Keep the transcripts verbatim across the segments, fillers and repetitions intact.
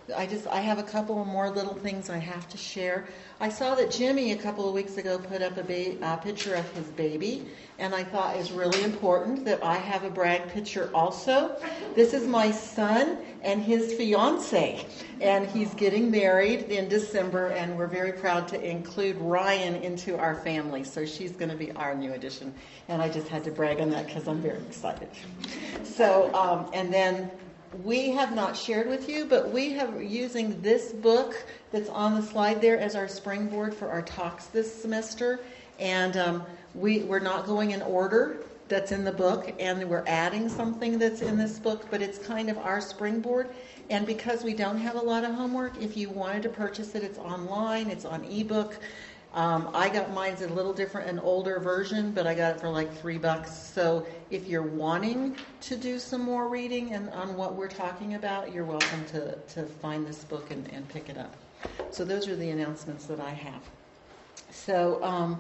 I just I have a couple of more little things I have to share. I saw that Jimmy a couple of weeks ago put up a ba- uh, picture of his baby, and I thought it's really important that I have a brag picture also. This is my son and his fiance, and he's getting married in December, and we're very proud to include Ryan into our family. So she's going to be our new addition, and I just had to brag on that because I'm very excited. So, um, and then. We have not shared with you, but we have using this book that's on the slide there as our springboard for our talks this semester. And um, we, we're not going in order that's in the book, and we're adding something that's in this book, but it's kind of our springboard. And because we don't have a lot of homework, if you wanted to purchase it, it's online, it's on ebook. Um, I got mine's a little different, an older version, but I got it for like three bucks. So if you're wanting to do some more reading and on what we're talking about, you're welcome to, to find this book and, and pick it up. So those are the announcements that I have. So, um,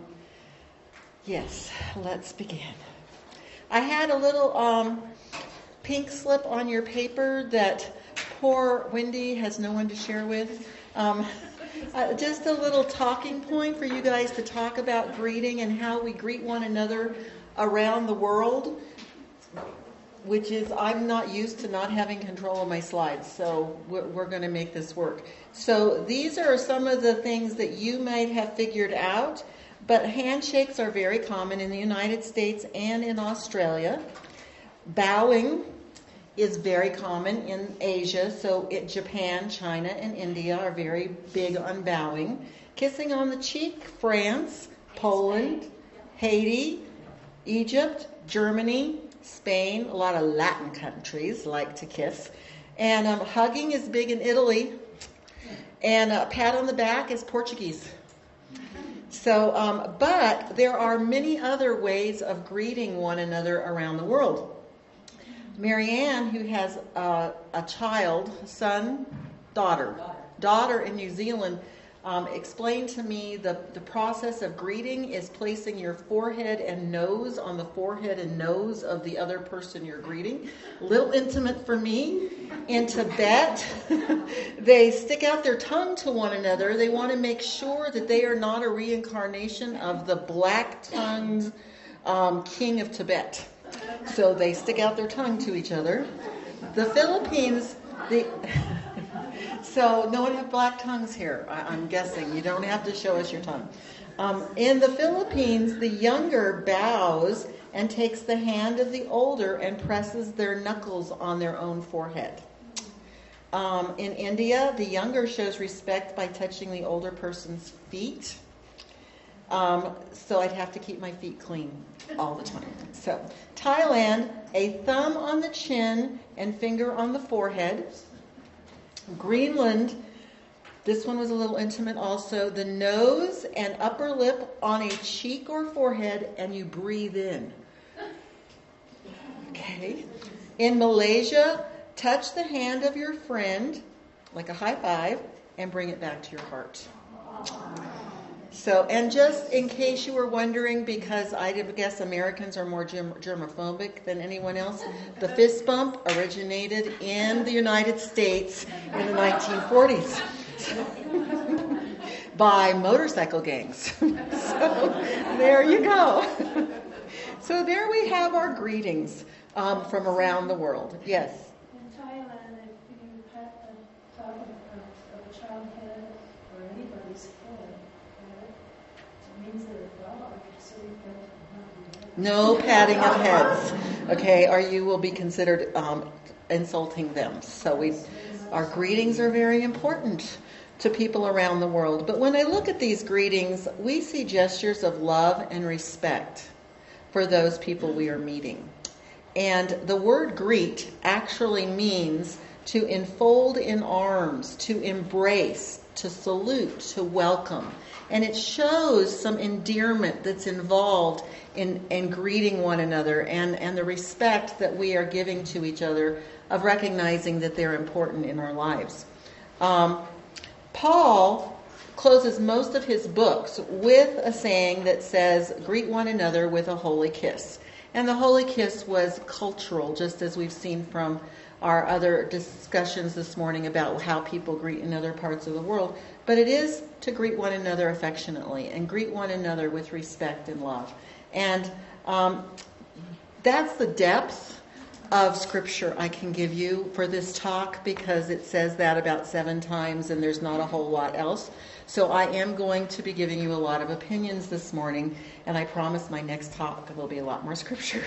yes, let's begin. I had a little um, pink slip on your paper that poor Wendy has no one to share with. Um, Uh, just a little talking point for you guys to talk about greeting and how we greet one another around the world, which is, I'm not used to not having control of my slides, so we're, we're going to make this work. So these are some of the things that you might have figured out, but handshakes are very common in the United States and in Australia. Bowing is very common in Asia, so it, Japan, China, and India are very big on bowing. Kissing on the cheek, France, Poland, Haiti, Egypt, Germany, Spain, a lot of Latin countries like to kiss. And um, hugging is big in Italy, and a pat on the back is Portuguese. So, um, but there are many other ways of greeting one another around the world. Marianne, who has uh, a child, son, daughter, daughter in New Zealand, um, explained to me the, the process of greeting is placing your forehead and nose on the forehead and nose of the other person you're greeting. A little intimate for me. In Tibet, they stick out their tongue to one another. They want to make sure that they are not a reincarnation of the black-tongued um, king of Tibet. So they stick out their tongue to each other. The Philippines, the so no one have black tongues here, I, I'm guessing. You don't have to show us your tongue. Um, in the Philippines, the younger bows and takes the hand of the older and presses their knuckles on their own forehead. Um, in India, the younger shows respect by touching the older person's feet. Um, so I'd have to keep my feet clean all the time. So Thailand, a thumb on the chin and finger on the forehead. Greenland, this one was a little intimate also. The nose and upper lip on a cheek or forehead, and you breathe in. Okay. In Malaysia, touch the hand of your friend, like a high five, and bring it back to your heart. So, and just in case you were wondering, because I guess Americans are more germ- germophobic than anyone else, the fist bump originated in the United States in the nineteen forties by motorcycle gangs. So, there you go. So there we have our greetings um, from around the world. Yes? In Thailand, if you pat the top of, of a child's head or anybody's head, it means they're a dog, so you don't. No patting of heads, okay, or you will be considered um, insulting them. So we, our greetings are very important to people around the world. But when I look at these greetings, we see gestures of love and respect for those people we are meeting. And the word greet actually means to enfold in arms, to embrace, to salute, to welcome. And it shows some endearment that's involved in, in greeting one another and, and the respect that we are giving to each other of recognizing that they're important in our lives. Um, Paul closes most of his books with a saying that says, greet one another with a holy kiss. And the holy kiss was cultural, just as we've seen from our other discussions this morning about how people greet in other parts of the world, but it is to greet one another affectionately and greet one another with respect and love. And um, that's the depth of Scripture I can give you for this talk, because it says that about seven times and there's not a whole lot else. So I am going to be giving you a lot of opinions this morning, and I promise my next talk will be a lot more Scripture.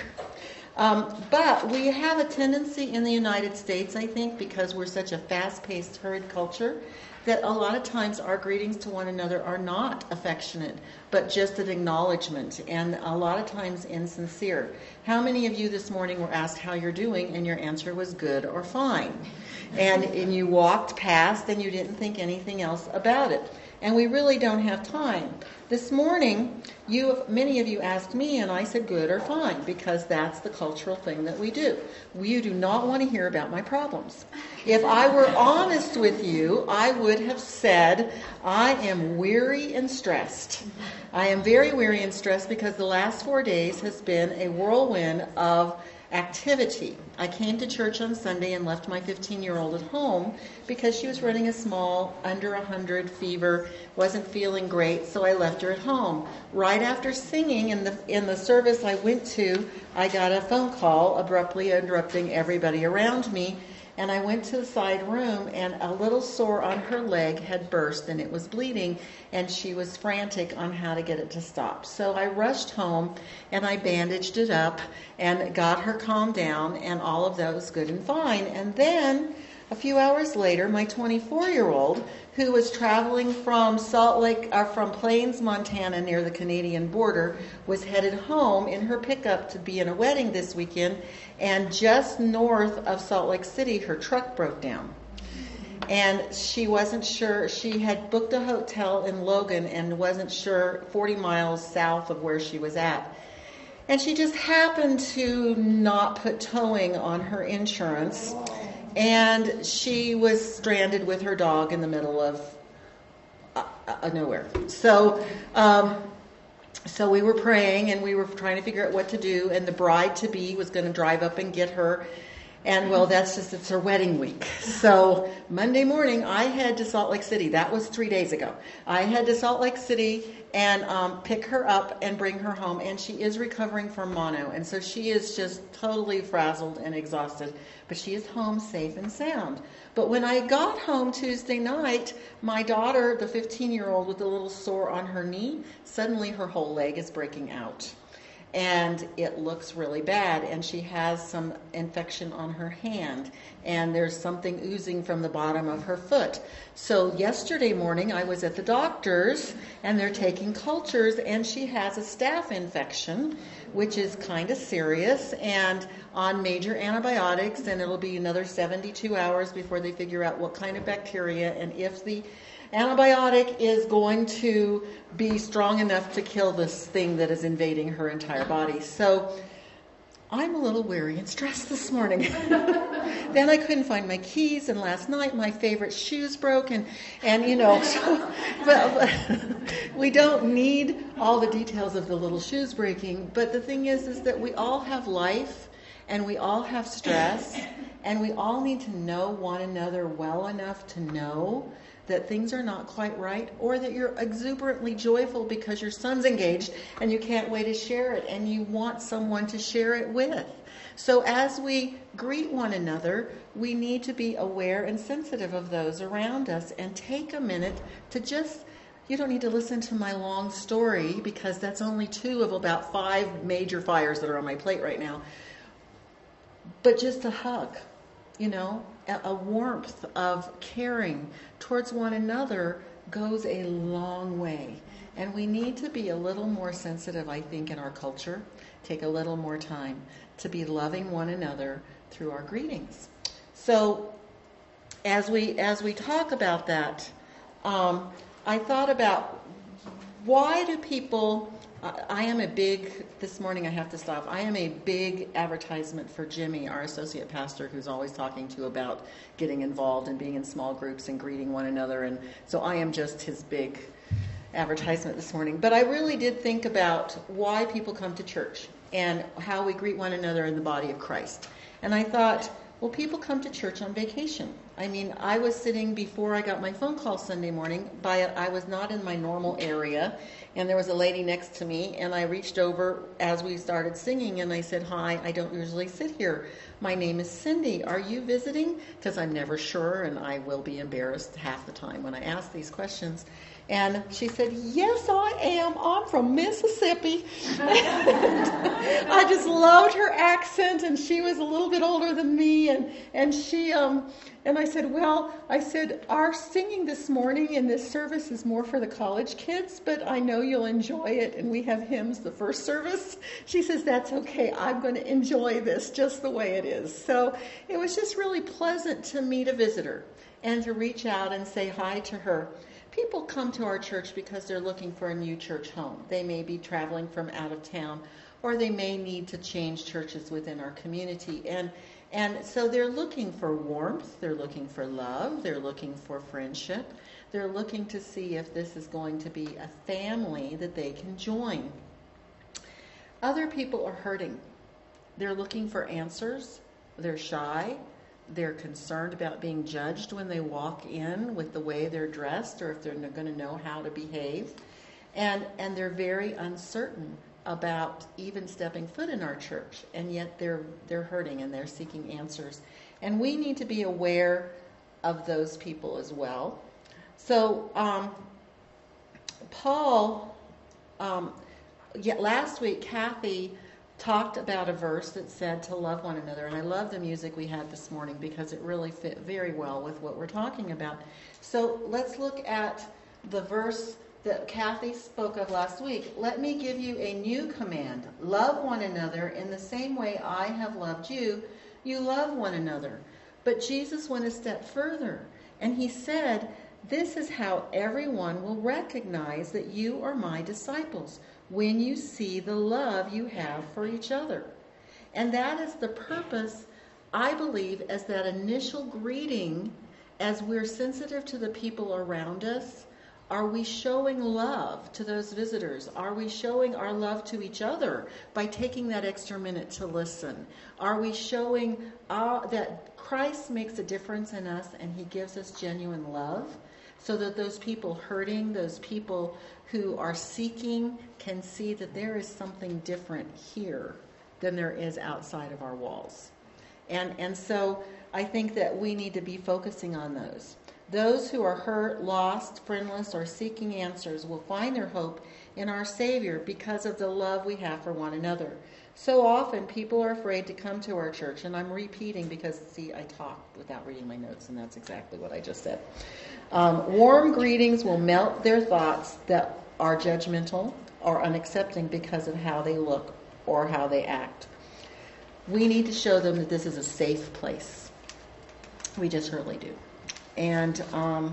Um, but we have a tendency in the United States, I think, because we're such a fast-paced, hurried culture, that a lot of times our greetings to one another are not affectionate, but just an acknowledgement, and a lot of times insincere. How many of you this morning were asked how you're doing, and your answer was good or fine? And, and you walked past and you didn't think anything else about it. And we really don't have time. This morning, you, many of you asked me, and I said good or fine, because that's the cultural thing that we do. You do not want to hear about my problems. If I were honest with you, I would have said, I am weary and stressed. I am very weary and stressed because the last four days has been a whirlwind of activity. I came to church on Sunday and left my fifteen-year-old at home because she was running a small, under one hundred fever, wasn't feeling great, so I left her at home. Right after singing in the in the service I went to, I got a phone call abruptly interrupting everybody around me, and I went to the side room, and a little sore on her leg had burst, and it was bleeding, and she was frantic on how to get it to stop. So I rushed home, and I bandaged it up, and got her calmed down, and all of that was good and fine. And then, a few hours later, my twenty-four-year-old, who was traveling from Salt Lake, or from Plains, Montana, near the Canadian border, was headed home in her pickup to be in a wedding this weekend, and just north of Salt Lake City, her truck broke down. And she wasn't sure, she had booked a hotel in Logan and wasn't sure forty miles south of where she was at. And she just happened to not put towing on her insurance, and she was stranded with her dog in the middle of uh, uh, nowhere. So, um, so we were praying, and we were trying to figure out what to do, and the bride-to-be was going to drive up and get her. And, well, that's just, it's her wedding week. So Monday morning, I head to Salt Lake City. That was three days ago. I head to Salt Lake City and um, pick her up and bring her home. And she is recovering from mono. And so she is just totally frazzled and exhausted. But she is home safe and sound. But when I got home Tuesday night, my daughter, the fifteen-year-old with a little sore on her knee, suddenly her whole leg is breaking out. And it looks really bad, and she has some infection on her hand, and there's something oozing from the bottom of her foot. So yesterday morning I was at the doctor's, and they're taking cultures, and she has a staph infection, which is kind of serious, and on major antibiotics, and it'll be another seventy-two hours before they figure out what kind of bacteria, and if the antibiotic is going to be strong enough to kill this thing that is invading her entire body. So I'm a little weary and stressed this morning. Then I couldn't find my keys, and last night my favorite shoes broke, and, and you know, so, but, we don't need all the details of the little shoes breaking, but the thing is, is that we all have life, and we all have stress, and we all need to know one another well enough to know that things are not quite right, or that you're exuberantly joyful because your son's engaged and you can't wait to share it and you want someone to share it with. So as we greet one another, we need to be aware and sensitive of those around us and take a minute to just, you don't need to listen to my long story because that's only two of about five major fires that are on my plate right now, but just a hug, you know, a warmth of caring towards one another goes a long way. And we need to be a little more sensitive, I think, in our culture. Take a little more time to be loving one another through our greetings. So as we as we talk about that, um, I thought about why do people... I am a big, this morning I have to stop, I am a big advertisement for Jimmy, our associate pastor, who's always talking to about getting involved and being in small groups and greeting one another. And so I am just his big advertisement this morning. But I really did think about why people come to church and how we greet one another in the body of Christ. And I thought, Well, people come to church on vacation. I mean, I was sitting before I got my phone call Sunday morning. By I was not in my normal area, and there was a lady next to me, and I reached over as we started singing, and I said, "Hi, I don't usually sit here. My name is Cindy. Are you visiting?" Because I'm never sure, and I will be embarrassed half the time when I ask these questions. And she said, "Yes, I am. I'm from Mississippi." I just loved her accent, and she was a little bit older than me, and and she um and I said, "Well, I said our singing this morning in this service is more for the college kids, but I know you'll enjoy it, and we have hymns the first service." She says, "That's okay. I'm going to enjoy this just the way it is." So it was just really pleasant to meet a visitor and to reach out and say hi to her. People come to our church because they're looking for a new church home. They may be traveling from out of town, or they may need to change churches within our community. And and so they're looking for warmth, they're looking for love, they're looking for friendship. They're looking to see if this is going to be a family that they can join. Other people are hurting. They're looking for answers. They're shy. They're concerned about being judged when they walk in with the way they're dressed, or if they're going to know how to behave. And and they're very uncertain about even stepping foot in our church, and yet they're they're hurting and they're seeking answers. And we need to be aware of those people as well. So um, Paul, um, yeah, last week, Kathy talked about a verse that said to love one another. And I love the music we had this morning because it really fit very well with what we're talking about. So let's look at the verse that Kathy spoke of last week. "Let me give you a new command. Love one another in the same way I have loved you. You love one another." But Jesus went a step further, and he said, "This is how everyone will recognize that you are my disciples, when you see the love you have for each other." And that is the purpose, I believe, as that initial greeting, as we're sensitive to the people around us. Are we showing love to those visitors? Are we showing our love to each other by taking that extra minute to listen? Are we showing our, that Christ makes a difference in us and he gives us genuine love, so that those people hurting, those people who are seeking, can see that there is something different here than there is outside of our walls? And and so I think that we need to be focusing on those. Those who are hurt, lost, friendless, or seeking answers will find their hope in our Savior because of the love we have for one another. So often people are afraid to come to our church, and I'm repeating because, see, I talked without reading my notes, and that's exactly what I just said. Um, warm greetings will melt their thoughts that are judgmental or unaccepting because of how they look or how they act. We need to show them that this is a safe place. We just really do. And um,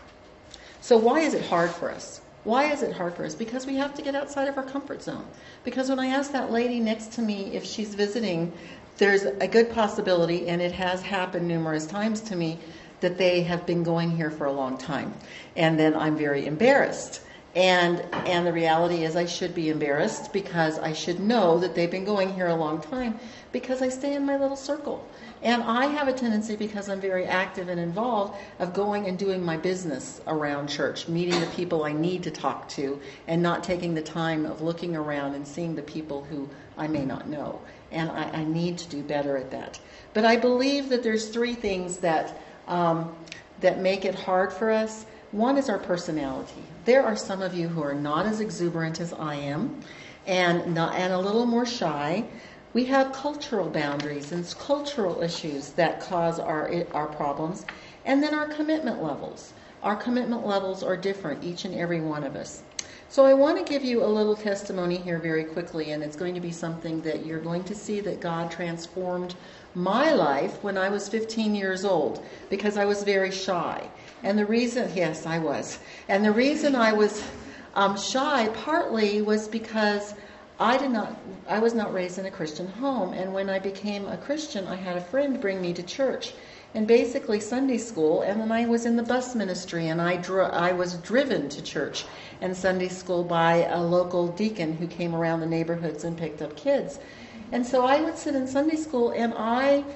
so why is it hard for us? Why is it hard for us? Because we have to get outside of our comfort zone. Because when I asked that lady next to me if she's visiting, there's a good possibility, and it has happened numerous times to me, that they have been going here for a long time. And then I'm very embarrassed. And and the reality is I should be embarrassed, because I should know that they've been going here a long time, because I stay in my little circle. And I have a tendency, because I'm very active and involved, of going and doing my business around church, meeting the people I need to talk to, and not taking the time of looking around and seeing the people who I may not know. And I, I need to do better at that. But I believe that there's three things that um, that make it hard for us. One is our personality. There are some of you who are not as exuberant as I am, and not, and a little more shy. We have cultural boundaries and cultural issues that cause our our problems. And then our commitment levels. Our commitment levels are different, each and every one of us. So I want to give you a little testimony here very quickly, and it's going to be something that you're going to see that God transformed my life when I was fifteen years old, because I was very shy. And the reason, yes, I was. And the reason I was um, shy partly was because I did not, I was not raised in a Christian home. And when I became a Christian, I had a friend bring me to church, and basically Sunday school. And then I was in the bus ministry, and I dro- I was driven to church and Sunday school by a local deacon who came around the neighborhoods and picked up kids. And so I would sit in Sunday school, and I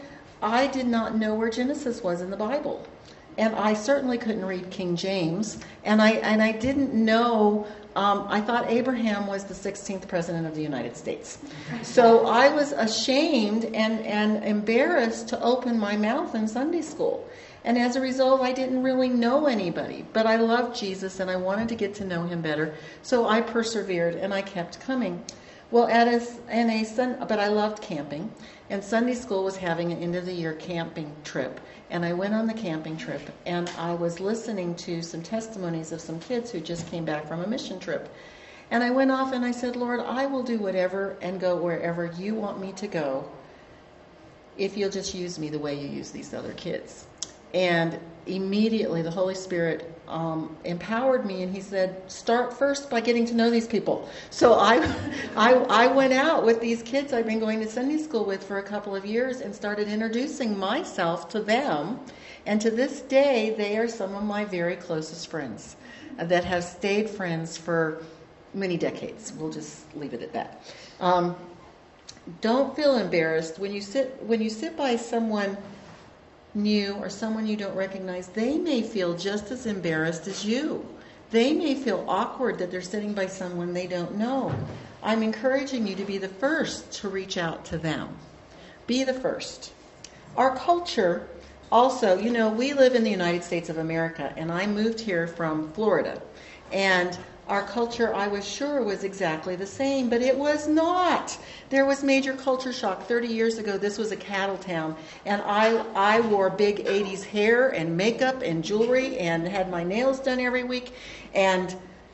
I did not know where Genesis was in the Bible. And I certainly couldn't read King James. And I and I didn't know, um, I thought Abraham was the sixteenth president of the United States. So I was ashamed and, and embarrassed to open my mouth in Sunday school. And as a result, I didn't really know anybody. But I loved Jesus and I wanted to get to know him better. So I persevered and I kept coming. Well, at a, in a sun, but I loved camping. And Sunday school was having an end of the year camping trip. And I went on the camping trip and I was listening to some testimonies of some kids who just came back from a mission trip. And I went off and I said, Lord, I will do whatever and go wherever you want me to go if you'll just use me the way you use these other kids. And immediately the Holy Spirit um, empowered me, and he said, start first by getting to know these people. So I, I, I went out with these kids I've been going to Sunday school with for a couple of years and started introducing myself to them. And to this day, they are some of my very closest friends that have stayed friends for many decades. We'll just leave it at that. Um, don't feel embarrassed when you sit when you sit by someone new or someone you don't recognize. They may feel just as embarrassed as you. They may feel awkward that they're sitting by someone they don't know. I'm encouraging you to be the first to reach out to them. Be the first. Our culture also, you know, we live in the United States of America, and I moved here from Florida. And our culture, I was sure, was exactly the same, but it was not. There was major culture shock. thirty years ago, this was a cattle town, and I I wore big eighties hair and makeup and jewelry and had my nails done every week, and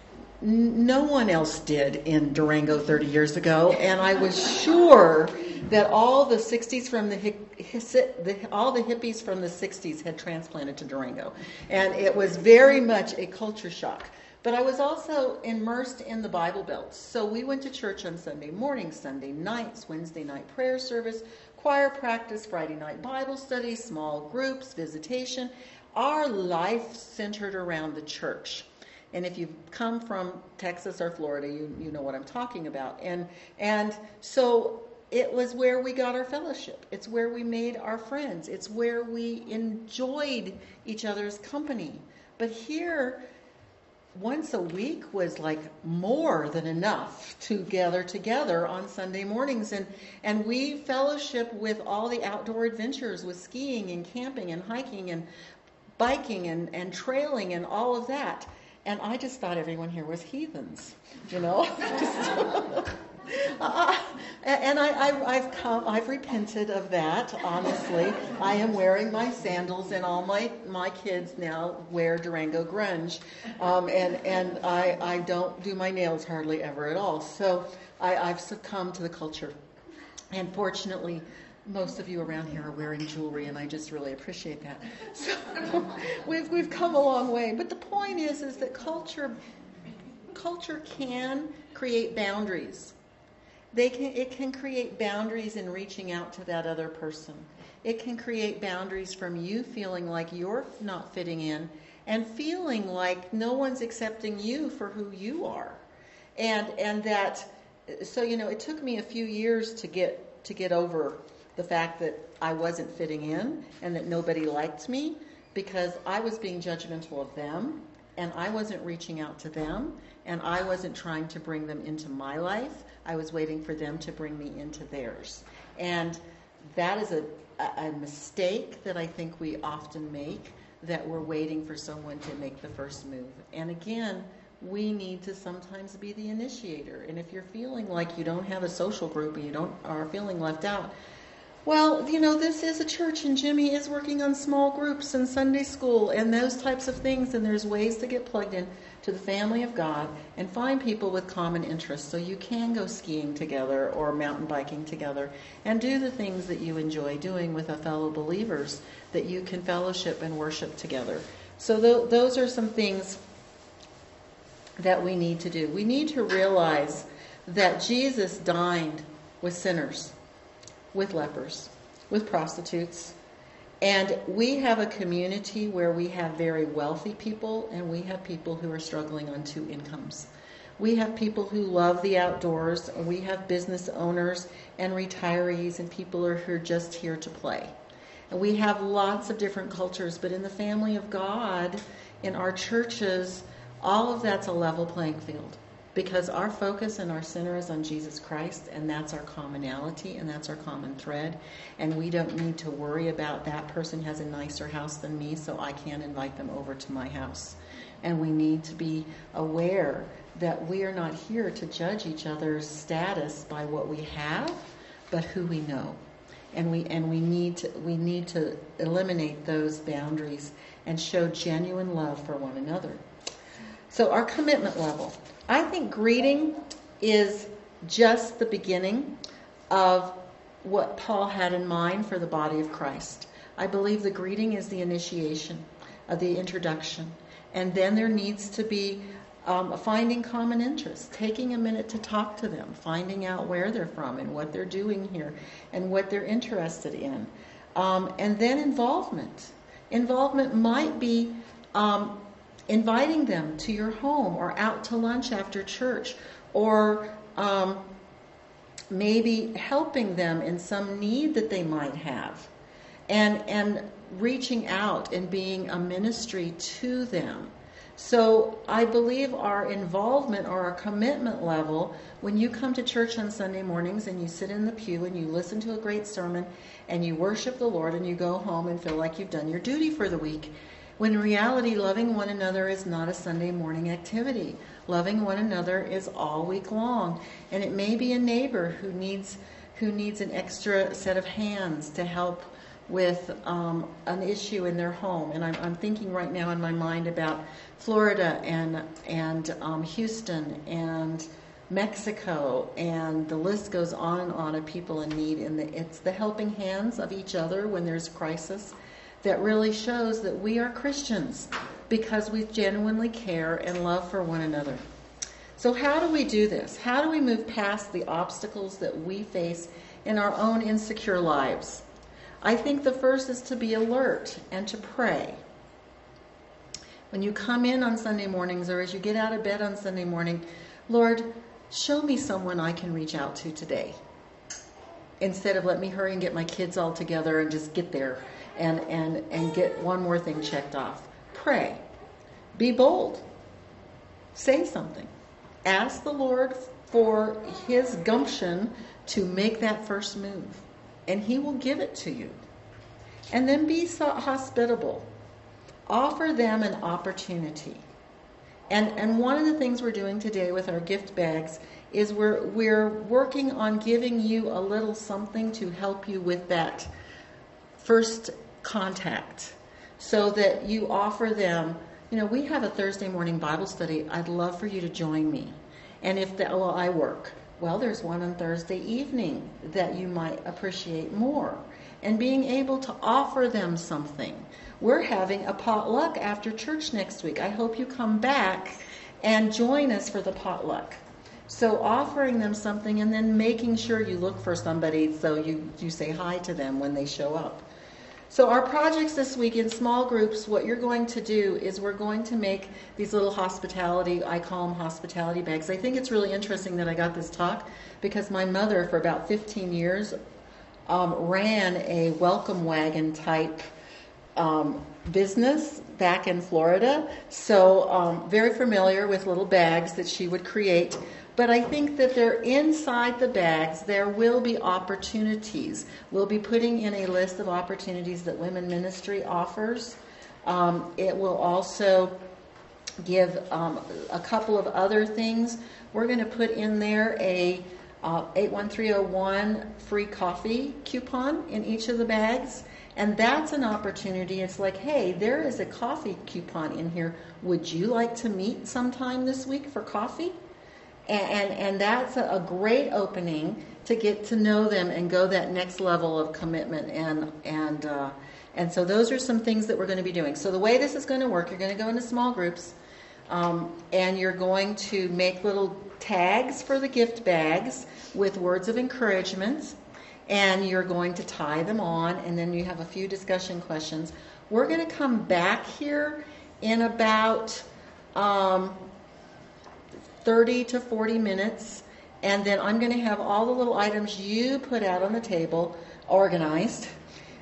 n- no one else did in Durango thirty years ago, and I was sure that all the sixties from the, the all the hippies from the sixties had transplanted to Durango, and it was very much a culture shock. But I was also immersed in the Bible Belt. So we went to church on Sunday mornings, Sunday nights, Wednesday night prayer service, choir practice, Friday night Bible study, small groups, visitation. Our life centered around the church. And if you've come from Texas or Florida, you, you know what I'm talking about. And and so it was where we got our fellowship. It's where we made our friends. It's where we enjoyed each other's company. But here, once a week was like more than enough to gather together on Sunday mornings. And, and we fellowship with all the outdoor adventures, with skiing and camping and hiking and biking and, and trailing and all of that. And I just thought everyone here was heathens, you know. uh, and I, I, I've come, I've repented of that, honestly. I am wearing my sandals, and all my, my kids now wear Durango grunge. Um, and and I, I don't do my nails hardly ever at all. So I, I've succumbed to the culture. And fortunately, most of you around here are wearing jewelry, and I just really appreciate that. So we've we've come a long way. But the point is, is that culture culture can create boundaries. They can it can create boundaries in reaching out to that other person. It can create boundaries from you feeling like you're not fitting in and feeling like no one's accepting you for who you are. And and that so you know, it took me a few years to get to get over the fact that I wasn't fitting in and that nobody liked me, because I was being judgmental of them, and I wasn't reaching out to them, and I wasn't trying to bring them into my life. I was waiting for them to bring me into theirs. And that is a, a mistake that I think we often make, that we're waiting for someone to make the first move. And again, we need to sometimes be the initiator. And if you're feeling like you don't have a social group and you don't are feeling left out, well, you know, this is a church, and Jimmy is working on small groups and Sunday school and those types of things, and there's ways to get plugged in to the family of God and find people with common interests, so you can go skiing together or mountain biking together and do the things that you enjoy doing with a fellow believers, that you can fellowship and worship together. So th- those are some things that we need to do. We need to realize that Jesus dined with sinners, with lepers, with prostitutes. And we have a community where we have very wealthy people, and we have people who are struggling on two incomes. We have people who love the outdoors, and we have business owners and retirees and people who are just here to play. And we have lots of different cultures, but in the family of God, in our churches, all of that's a level playing field. Because our focus and our center is on Jesus Christ, and that's our commonality, and that's our common thread. And we don't need to worry about that person has a nicer house than me, so I can't invite them over to my house. And we need to be aware that we are not here to judge each other's status by what we have, but who we know. And we and we need to we need to eliminate those boundaries and show genuine love for one another. So our commitment level. I think greeting is just the beginning of what Paul had in mind for the body of Christ. I believe the greeting is the initiation, of the introduction. And then there needs to be um, finding common interests, taking a minute to talk to them, finding out where they're from and what they're doing here and what they're interested in. Um, and then involvement. Involvement might be Um, inviting them to your home or out to lunch after church, or um, maybe helping them in some need that they might have, and and reaching out and being a ministry to them. So I believe our involvement or our commitment level, when you come to church on Sunday mornings and you sit in the pew and you listen to a great sermon and you worship the Lord and you go home and feel like you've done your duty for the week, when in reality, loving one another is not a Sunday morning activity. Loving one another is all week long. And it may be a neighbor who needs who needs an extra set of hands to help with um, an issue in their home. And I'm, I'm thinking right now in my mind about Florida and, and um, Houston and Mexico, and the list goes on and on of people in need. And the, it's the helping hands of each other when there's crisis that really shows that we are Christians because we genuinely care and love for one another. So how do we do this? How do we move past the obstacles that we face in our own insecure lives? I think the first is to be alert and to pray. When you come in on Sunday mornings or as you get out of bed on Sunday morning, Lord, show me someone I can reach out to today. Instead of let me hurry and get my kids all together and just get there and, and, and get one more thing checked off. Pray. Be bold. Say something. Ask the Lord for his gumption to make that first move. And he will give it to you. And then be so hospitable. Offer them an opportunity. And and one of the things we're doing today with our gift bags is we're we're working on giving you a little something to help you with that first contact, so that you offer them, you know, we have a Thursday morning Bible study. I'd love for you to join me. And if that, well, I work. Well, there's one on Thursday evening that you might appreciate more. And being able to offer them something. We're having a potluck after church next week. I hope you come back and join us for the potluck. So offering them something and then making sure you look for somebody so you, you say hi to them when they show up. So our projects this week in small groups, what you're going to do is we're going to make these little hospitality, I call them hospitality bags. I think it's really interesting that I got this talk because my mother for about fifteen years um, ran a welcome wagon type um, business back in Florida. So um, very familiar with little bags that she would create. But I think that they're inside the bags. There will be opportunities. We'll be putting in a list of opportunities that Women Ministry offers. Um, it will also give um, a couple of other things. We're going to put in there a uh, eight one three oh one free coffee coupon in each of the bags. And that's an opportunity. It's like, hey, there is a coffee coupon in here. Would you like to meet sometime this week for coffee? And, and that's a great opening to get to know them and go that next level of commitment. And and uh, and so those are some things that we're going to be doing. So the way this is going to work, you're going to go into small groups, um, and you're going to make little tags for the gift bags with words of encouragement, and you're going to tie them on, and then you have a few discussion questions. We're going to come back here in about Um, thirty to forty minutes, and then I'm going to have all the little items you put out on the table organized,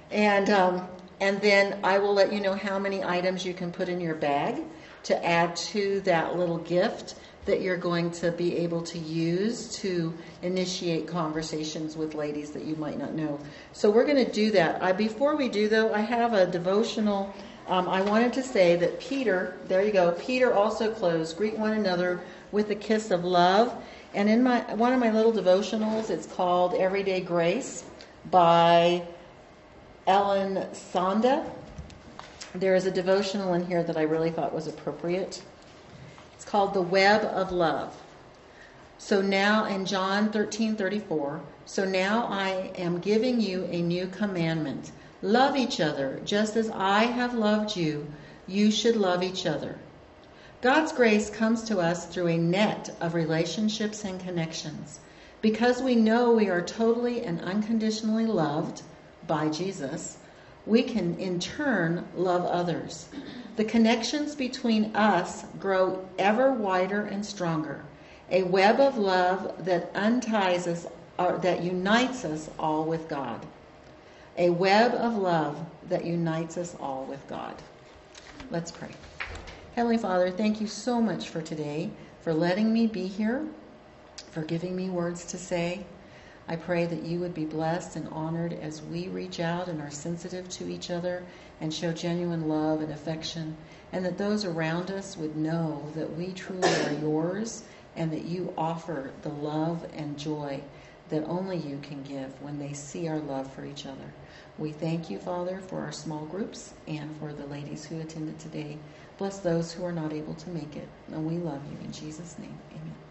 And um, and then I will let you know how many items you can put in your bag to add to that little gift that you're going to be able to use to initiate conversations with ladies that you might not know. So we're going to do that. I, before we do, though, I have a devotional. Um, I wanted to say that Peter, there you go, Peter also closed, greet one another with a kiss of love. And in my one of my little devotionals, it's called Everyday Grace by Ellen Sonda. There is a devotional in here that I really thought was appropriate. It's called The Web of Love. So now, in John thirteen thirty-four, so now I am giving you a new commandment. Love each other, just as I have loved you, you should love each other. God's grace comes to us through a net of relationships and connections. Because we know we are totally and unconditionally loved by Jesus, we can in turn love others. The connections between us grow ever wider and stronger. A web of love that unties us, or that unites us all with God. A web of love that unites us all with God. Let's pray. Heavenly Father, thank you so much for today, for letting me be here, for giving me words to say. I pray that you would be blessed and honored as we reach out and are sensitive to each other and show genuine love and affection, and that those around us would know that we truly are yours and that you offer the love and joy that only you can give when they see our love for each other. We thank you, Father, for our small groups and for the ladies who attended today. Bless those who are not able to make it, and we love you. In Jesus' name, amen.